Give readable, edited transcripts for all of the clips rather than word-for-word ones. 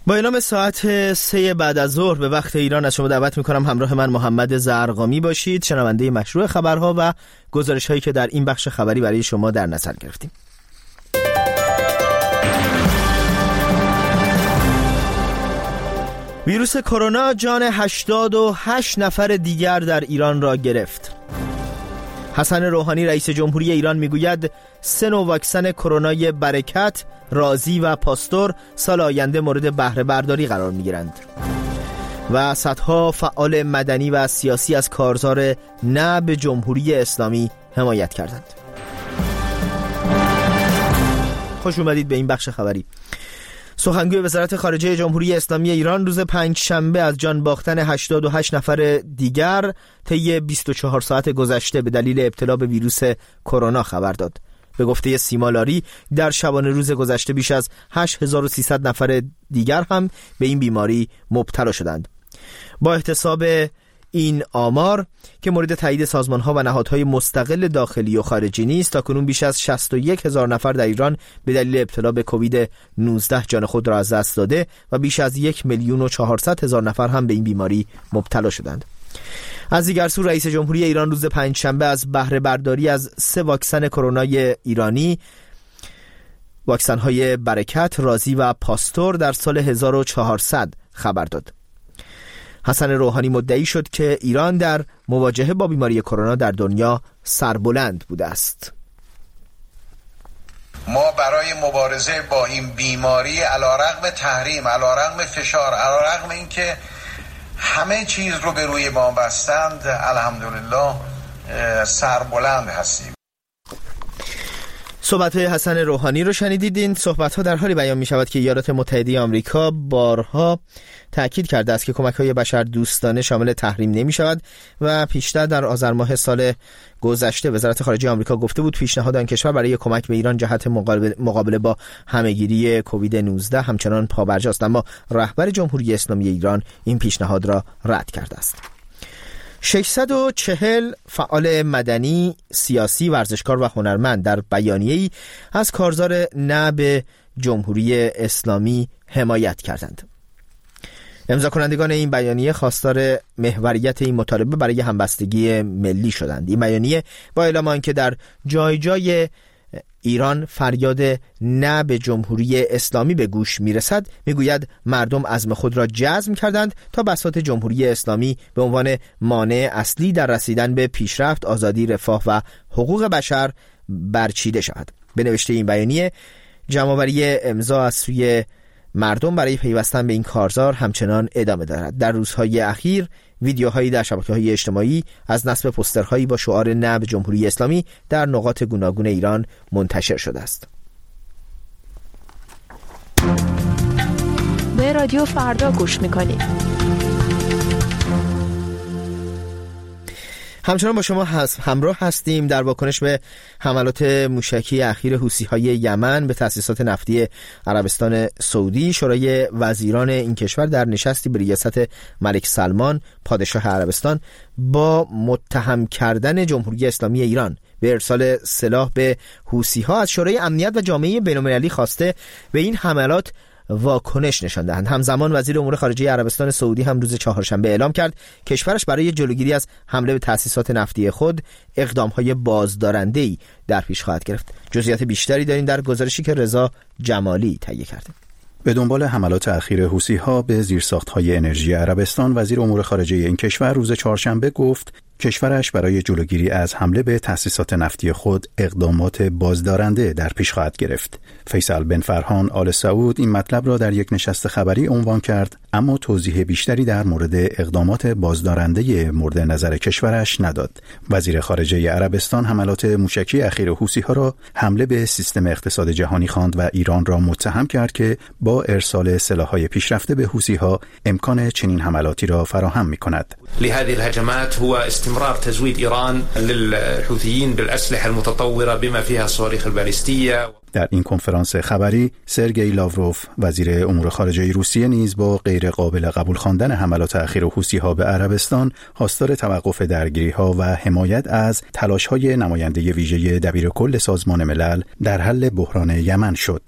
با اعلام ساعت 3 بعد از ظهر به وقت ایران از شما دعوت میکنم همراه من محمد زرقامی باشید، شنونده مشروع خبرها و گزارش هایی که در این بخش خبری برای شما در نظر گرفتیم. ویروس کرونا جان 88 نفر دیگر در ایران را گرفت. حسن روحانی رئیس جمهوری ایران میگوید 3 نوع واکسن کرونای برکت، رازی و پاستور سال آینده مورد بهره برداری قرار میگیرند. و صدها فعال مدنی و سیاسی از کارزار نه به جمهوری اسلامی حمایت کردند. خوش اومدید به این بخش خبری. سخنگوی وزارت خارجه جمهوری اسلامی ایران روز پنجشنبه از جان باختن 88 نفر دیگر طی 24 ساعت گذشته به دلیل ابتلا به ویروس کرونا خبر داد. به گفته سیما لاری در شبانه روز گذشته بیش از 8300 نفر دیگر هم به این بیماری مبتلا شدند. با احتساب این آمار که مورد تایید سازمان‌ها و نهادهای مستقل داخلی و خارجی نیست، تاکنون بیش از 61000 نفر در ایران به دلیل ابتلا به کووید 19 جان خود را از دست داده و بیش از 1,400,000 نفر هم به این بیماری مبتلا شدند. از دیگر سو رئیس جمهوری ایران روز پنجشنبه از بهره برداری از 3 واکسن کرونای ایرانی، واکسن‌های برکت، رازی و پاستور در سال 1400 خبر داد. حسن روحانی مدعی شد که ایران در مواجهه با بیماری کرونا در دنیا سربلند بوده است. ما برای مبارزه با این بیماری علیرغم تحریم، علیرغم فشار، علیرغم اینکه همه چیز رو به روی ما بستند، الحمدلله سربلند هستیم. صحبت حسن روحانی رو شنیدید. این صحبت‌ها در حالی بیان می‌شود که ایالات متحده آمریکا بارها تأکید کرده است که کمک‌های بشر دوستانه شامل تحریم نمی‌شود و پیشتر در آذر ماه سال گذشته وزارت خارجه آمریکا گفته بود پیشنهاد آن کشور برای کمک به ایران جهت مقابله با همه‌گیری کووید 19 همچنان پابرجاست، اما رهبر جمهوری اسلامی ایران این پیشنهاد را رد کرده است. 640 فعال مدنی، سیاسی، ورزشکار و هنرمند در بیانیه‌ای از کارزار نه به جمهوری اسلامی حمایت کردند. امضا کنندگان این بیانیه خواستار محوریت این مطالبه برای همبستگی ملی شدند. این بیانیه با اعلام آنکه در جای جای ایران فریاد نه به جمهوری اسلامی به گوش میرسد، میگوید مردم عزم خود را جزم کردند تا بساط جمهوری اسلامی به عنوان مانع اصلی در رسیدن به پیشرفت، آزادی، رفاه و حقوق بشر برچیده شود. به نوشته این بیانیه، جمع‌آوری امضا از سوی مردم برای پیوستن به این کارزار همچنان ادامه دارد. در روزهای اخیر ویدیوهایی در شبکه‌های اجتماعی از نصب پوسترهایی با شعار نه به جمهوری اسلامی در نقاط گوناگون ایران منتشر شده است. به رادیو فردا گوش می‌کنید. همچنان با شما همراه هستیم. در واکنش به حملات موشکی اخیر حوثی‌های یمن به تأسیسات نفتی عربستان سعودی، شورای وزیران این کشور در نشستی به ریاست ملک سلمان پادشاه عربستان با متهم کردن جمهوری اسلامی ایران به ارسال سلاح به حوثی‌ها از شورای امنیت و جامعه بین‌المللی خواسته به این حملات واکنش نشان دهند. همزمان وزیر امور خارجه عربستان سعودی هم روز چهارشنبه اعلام کرد کشورش برای جلوگیری از حمله به تأسیسات نفتی خود اقدام‌های بازدارنده‌ای در پیش خواهد گرفت. جزئیات بیشتری داریم در گزارشی که رضا جمالی تهیه کرده. به دنبال حملات اخیر حوثی‌ها به زیرساخت‌های انرژی عربستان، وزیر امور خارجه این کشور روز چهارشنبه گفت کشورش برای جلوگیری از حمله به تأسیسات نفتی خود اقدامات بازدارنده در پیش خواهد گرفت. فیصل بن فرحان آل سعود این مطلب را در یک نشست خبری عنوان کرد، اما توضیح بیشتری در مورد اقدامات بازدارنده مورد نظر کشورش نداد. وزیر خارجه عربستان حملات موشکی اخیر حوثی‌ها را حمله به سیستم اقتصاد جهانی خواند و ایران را متهم کرد که با ارسال سلاح‌های پیشرفته به حوثی‌ها امکان چنین حملاتی را فراهم می‌کند. لهذه الهجمات هو استمرار تزويد إيران للحوثيين بالأسلحة المتطورة بما فيها الصواريخ الباليستية. در این کنفرانس خبری سرگئی لاوروف وزیر امور خارجه روسیه نیز با غیر قابل قبول خواندن حملات اخیر حوثی‌ها به عربستان خواستار توقف درگیری‌ها و حمایت از تلاش‌های نماینده ویژه دبیرکل سازمان ملل در حل بحران یمن شد.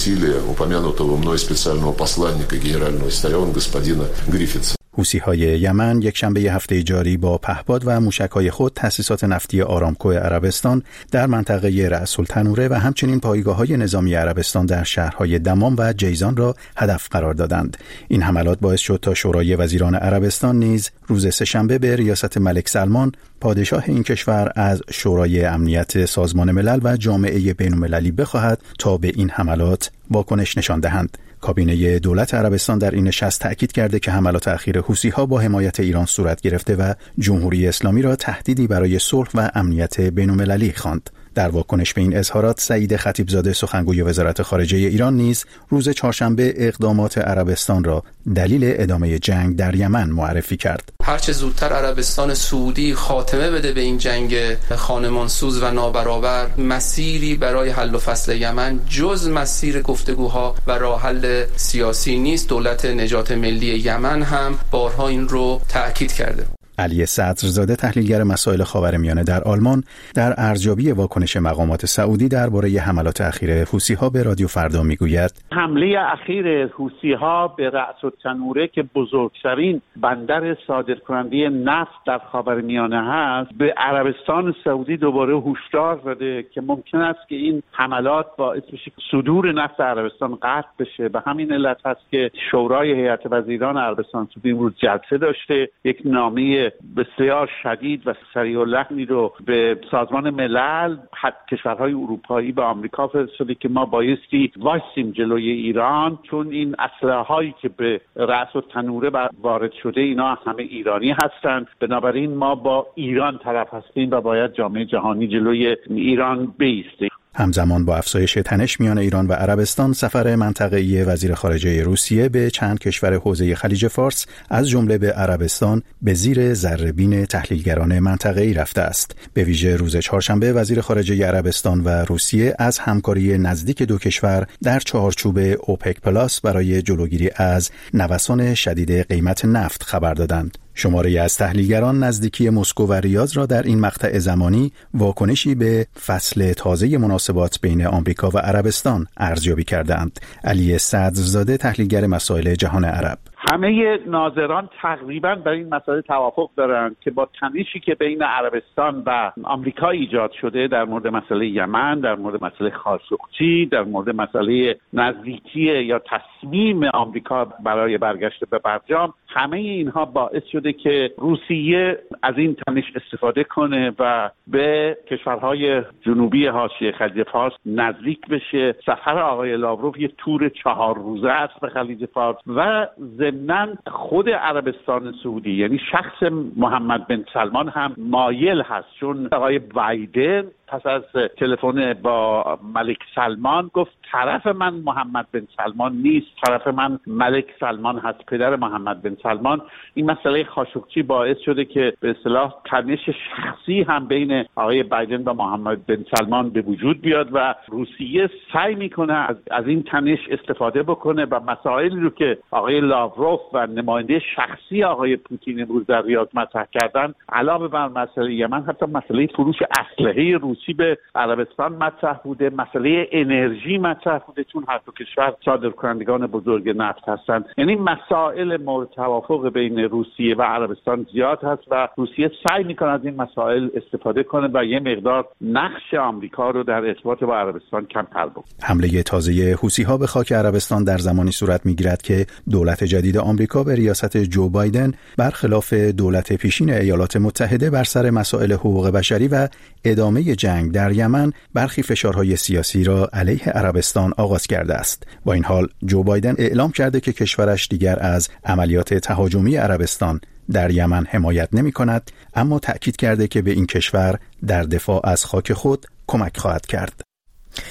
حوثی‌های یمن یکشنبه هفته جاری با پهپاد و موشک‌های خود تأسیسات نفتی آرامکو عربستان در منطقه رأس التنوره و همچنین پایگاه‌های نظامی عربستان در شهرهای دمام و جیزان را هدف قرار دادند. این حملات باعث شد تا شورای وزیران عربستان نیز روز سه‌شنبه به ریاست ملک سلمان پادشاه این کشور از شورای امنیت سازمان ملل و جامعه بین‌المللی بخواهد تا به این حملات واکنش نشان دهند. کابینه دولت عربستان در این نشست تأکید کرده که حملات اخیر حوثی‌ها با حمایت ایران صورت گرفته و جمهوری اسلامی را تهدیدی برای صلح و امنیت بین‌المللی خواند. در واکنش به این اظهارات سعید خطیبزاده سخنگوی وزارت خارجه ایران نیز روز چهارشنبه اقدامات عربستان را دلیل ادامه جنگ در یمن معرفی کرد. هرچه زودتر عربستان سعودی خاتمه بده به این جنگ خانمانسوز و نابرابر، مسیری برای حل و فصل یمن جز مسیر گفتگوها و راه حل سیاسی نیست. دولت نجات ملی یمن هم بارها این رو تأکید کرده. علی صدرزاده تحلیلگر مسائل خاورمیانه در آلمان در ارزیابی واکنش مقامات سعودی درباره حملات اخیر حوثی‌ها به رادیو فردا میگوید حمله اخیر حوثی‌ها به رأس التنوره که بزرگترین بندر صادرکننده نفت در خاورمیانه هست به عربستان سعودی دوباره هشدار داده که ممکن است که این حملات باعث بشه صدور نفت عربستان قطع بشه. به همین علت هست که شورای هیئت وزیران عربستان سعودی امروز جلسه داشته، یک نامه بسیار شدید و سریع اللحنی رو به سازمان ملل، کشورهای اروپایی به آمریکا فرستاده که ما بایستی وایسیم جلوی ایران، چون این اسلحه‌هایی که به رأس التنوره وارد شده اینا همه ایرانی هستند. بنابراین ما با ایران طرف هستیم و باید جامعه جهانی جلوی ایران بایسته. همزمان با افزایش تنش میان ایران و عربستان، سفر منطقه‌ای وزیر خارجه روسیه به چند کشور حوزه خلیج فارس از جمله به عربستان به زیر ذره‌بین تحلیلگران منطقه‌ای رفته است. به ویژه روز چهارشنبه وزیر خارجه عربستان و روسیه از همکاری نزدیک دو کشور در چارچوب اوپک پلاس برای جلوگیری از نوسان شدید قیمت نفت خبر دادند. شماره از تحلیلگران نزدیکی مسکو و ریاض را در این مقطع زمانی واکنشی به فصل تازه مناسبات بین آمریکا و عربستان ارزیابی کردند. علی صدرزاده تحلیلگر مسائل جهان عرب: همه ناظران تقریباً بر این مسئله توافق دارند که با تنشی که بین عربستان و آمریکا ایجاد شده در مورد مسئله یمن، در مورد مسئله خاشقچی، در مورد مسئله نزدیکی یا تصمیم آمریکا برای برگشت به برجام، همه اینها باعث شده که روسیه از این تنش استفاده کنه و به کشورهای جنوبی حاشیه خلیج فارس نزدیک بشه. سفر آقای لاوروف یک تور 4 روزه است به خلیج فارس و ضمناً خود عربستان سعودی، یعنی شخص محمد بن سلمان هم مایل هست، چون آقای بایدن پس از تلفن با ملک سلمان گفت طرف من محمد بن سلمان نیست، طرف من ملک سلمان هست، پدر محمد بن سلمان. این مسئله خاشقچی باعث شده که به اصطلاح تنش شخصی هم بین آقای بایدن و محمد بن سلمان به وجود بیاد و روسیه سعی میکنه از این تنش استفاده بکنه و مسائلی رو که آقای لاوروف و نماینده شخصی آقای پوتین امروز در ریاض مطرح کردن، علاوه بر مسئله یمن حتی مسئله فروش اسلحه روسی به عربستان مطرح بوده، مسئله انرژی مطرح بوده، چون هر دو کشور صادرکنندگان بزرگ نفت هستند. یعنی مسائل مورد توافق بین روسیه و عربستان زیاد هست و روسیه سعی میکنه از این مسائل استفاده کنه و یه مقدار نقش آمریکا رو در ارتباط با عربستان کمتر بکنه. حمله تازه حوثی‌ها به خاک عربستان در زمانی صورت میگیرد که دولت جدید آمریکا به ریاست جو بایدن برخلاف دولت پیشین ایالات متحده بر سر مسائل حقوق بشری و ادامه جنگ در یمن برخی فشارهای سیاسی را علیه عربستان آغاز کرده است. با این حال جو بایدن اعلام کرده که کشورش دیگر از عملیات تهاجمی عربستان در یمن حمایت نمی‌کند، اما تأکید کرده که به این کشور در دفاع از خاک خود کمک خواهد کرد.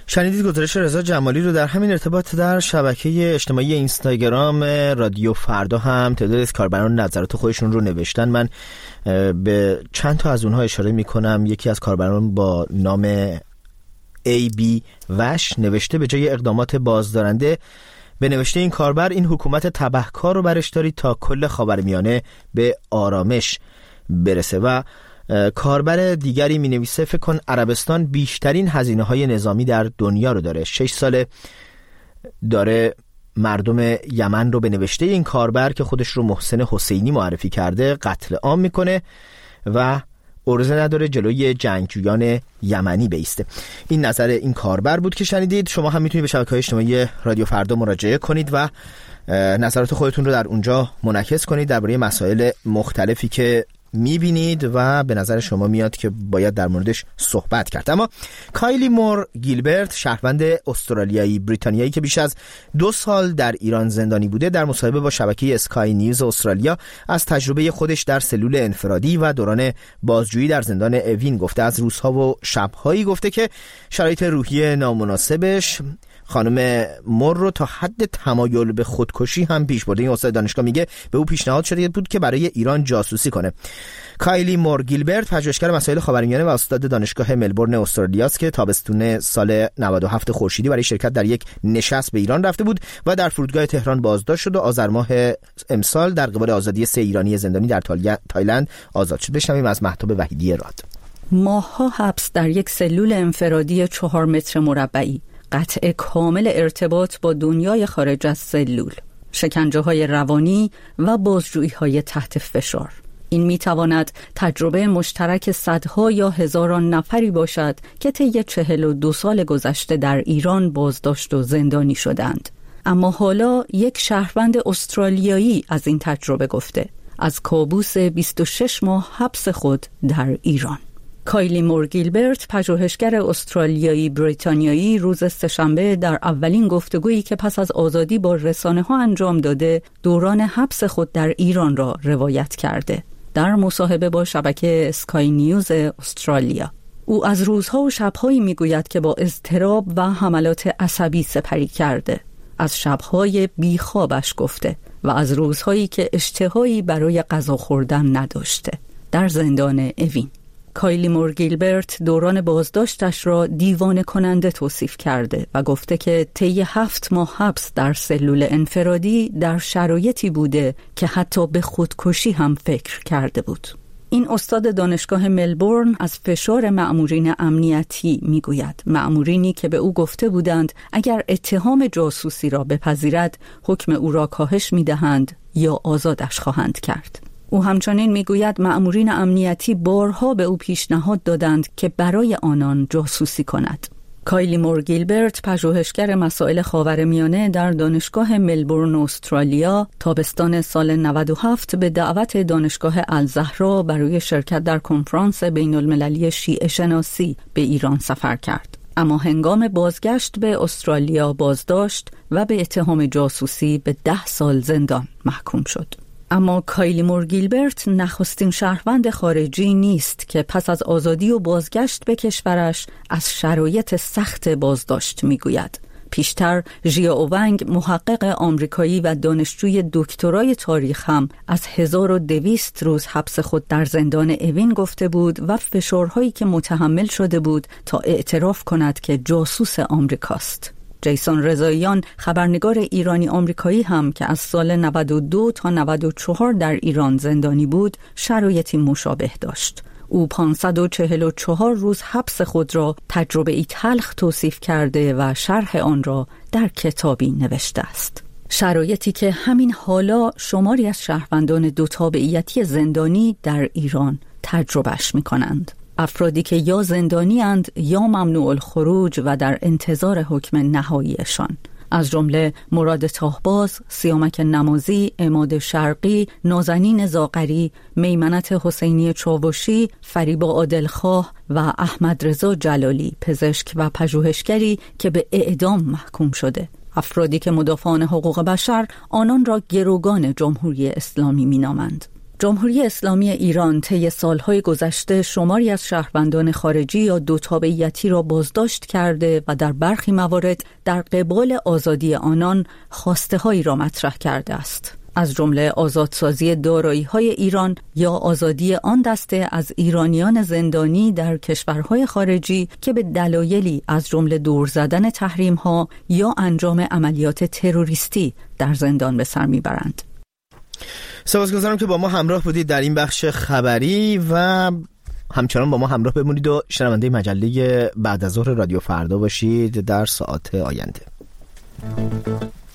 شنیدید گزارش رضا جمالی رو. در همین ارتباط در شبکه اجتماعی اینستاگرام رادیو فردا هم تعداد از کاربران نظرات خودشون رو نوشتن. من به چند تا از اونها اشاره میکنم. یکی از کاربران با نام AB وش نوشته به جای اقدامات بازدارنده به نوشته این کاربر، این حکومت تبهکار رو برش دارید تا کل خاورمیانه به آرامش برسه. و کاربر دیگری می نویسه فکر کن عربستان بیشترین هزینه های نظامی در دنیا رو داره. 6 ساله داره مردم یمن رو به نوشته این کاربر که خودش رو محسن حسینی معرفی کرده قتل عام میکنه و عرضه نداره جلوی جنگجویان یمنی بیسته. این نظر این کاربر بود که شنیدید. شما هم میتونید به شبکه‌های اجتماعی رادیو فردا مراجعه کنید و نظرات خودتون رو در اونجا منعکس کنید درباره مسائل مختلفی که میبینید و به نظر شما میاد که باید در موردش صحبت کرد. اما کایلی مور گیلبرت، شهروند استرالیایی بریتانیایی که بیش از 2 سال در ایران زندانی بوده، در مصاحبه با شبکه اسکای نیوز استرالیا از تجربه خودش در سلول انفرادی و دوران بازجویی در زندان اوین گفته. از روزها و شبهایی گفته که شرایط روحی نامناسبش خانم مور رو تا حد تمایل به خودکشی هم پیش برده. این استاد دانشگاه میگه به او پیشنهاد شده بود که برای ایران جاسوسی کنه. کایلی مور گیلبرت پژوهشگر مسائل خاورمیانه و استاد دانشگاه ملبورن استرالیا است که تابستون سال 97 خورشیدی برای شرکت در یک نشست به ایران رفته بود و در فرودگاه تهران بازداشت شد و آذر ماه امسال در قبال آزادی 3 ایرانی زندانی در تایلند آزاد شد. بشنویم از مهتاب وحیدی راد. ماه‌ها حبس در یک سلول انفرادی 4 متر مربعی، قطع کامل ارتباط با دنیای خارج از سلول، شکنجه‌های روانی و بازجویی‌های تحت فشار. این می‌تواند تجربه مشترک صدها یا هزاران نفری باشد که طی 42 سال گذشته در ایران بازداشت و زندانی شدند. اما حالا یک شهروند استرالیایی از این تجربه گفته، از کابوس 26 ماه حبس خود در ایران. کایلی مور گیلبرت، پژوهشگر استرالیایی بریتانیایی، روز سه‌شنبه در اولین گفتگویی که پس از آزادی با رسانه‌ها انجام داده، دوران حبس خود در ایران را روایت کرده. در مصاحبه با شبکه اسکای نیوز استرالیا، او از روزها و شب‌هایی میگوید که با اضطراب و حملات عصبی سپری کرده. از شب‌های بیخوابش گفته و از روزهایی که اشتهایی برای غذا خوردن نداشته در زندان اوین. کایلی مور گیلبرت دوران بازداشتش را دیوانه کننده توصیف کرده و گفته که طی 7 ماه حبس در سلول انفرادی در شرایطی بوده که حتی به خودکشی هم فکر کرده بود. این استاد دانشگاه ملبورن از فشار مأمورین امنیتی میگوید، مأمورینی که به او گفته بودند اگر اتهام جاسوسی را بپذیرد حکم او را کاهش میدهند یا آزادش خواهند کرد. او همچنین میگوید مأمورین امنیتی بارها به او پیشنهاد دادند که برای آنان جاسوسی کند. کایلی مور گیلبرت، پژوهشگر مسائل خاورمیانه در دانشگاه ملبورن استرالیا، تابستان سال 97 به دعوت دانشگاه الزهرا برای شرکت در کنفرانس بین المللی شیعه شناسی به ایران سفر کرد. اما هنگام بازگشت به استرالیا بازداشت و به اتهام جاسوسی به 10 سال زندان محکوم شد. اما کایلی مور گیلبرت نخستین شهروند خارجی نیست که پس از آزادی و بازگشت به کشورش از شرایط سخت بازداشت میگوید. پیشتر ژیا اوونگ، محقق آمریکایی و دانشجوی دکترای تاریخ هم از 1200 روز حبس خود در زندان اوین گفته بود و فشارهایی که متحمل شده بود تا اعتراف کند که جاسوس آمریکاست. جیسون رضاییان، خبرنگار ایرانی آمریکایی هم که از سال 92 تا 94 در ایران زندانی بود، شرایطی مشابه داشت. او 544 روز حبس خود را تجربه‌ای تلخ توصیف کرده و شرح آن را در کتابی نوشته است. شرایطی که همین حالا شماری از شهروندان 2 تابعیتی زندانی در ایران تجربهش می‌کنند. افرادی که یا زندانی اند یا ممنوع الخروج و در انتظار حکم نهاییشان، از جمله مراد تاهباز، سیامک نمازی، عماد شرقی، نازنین زاغری، میمنت حسینی چاوشی، فریبا عادلخواه و احمد رضا جلالی، پزشک و پژوهشگری که به اعدام محکوم شده. افرادی که مدافعان حقوق بشر آنان را گروگان جمهوری اسلامی مینامند. جمهوری اسلامی ایران طی سالهای گذشته شماری از شهروندان خارجی یا دو تابعیتی را بازداشت کرده و در برخی موارد در قبال آزادی آنان خواسته‌هایی را مطرح کرده است. از جمله آزادسازی دارایی‌های ایران یا آزادی آن دسته از ایرانیان زندانی در کشورهای خارجی که به دلایلی از جمله دور زدن تحریم‌ها یا انجام عملیات تروریستی در زندان به سر میبرند. سپاسگزارم که با ما همراه بودید در این بخش خبری و همچنان با ما همراه بمونید و شنونده مجله بعد از ظهر رادیو فردا باشید در ساعات آینده.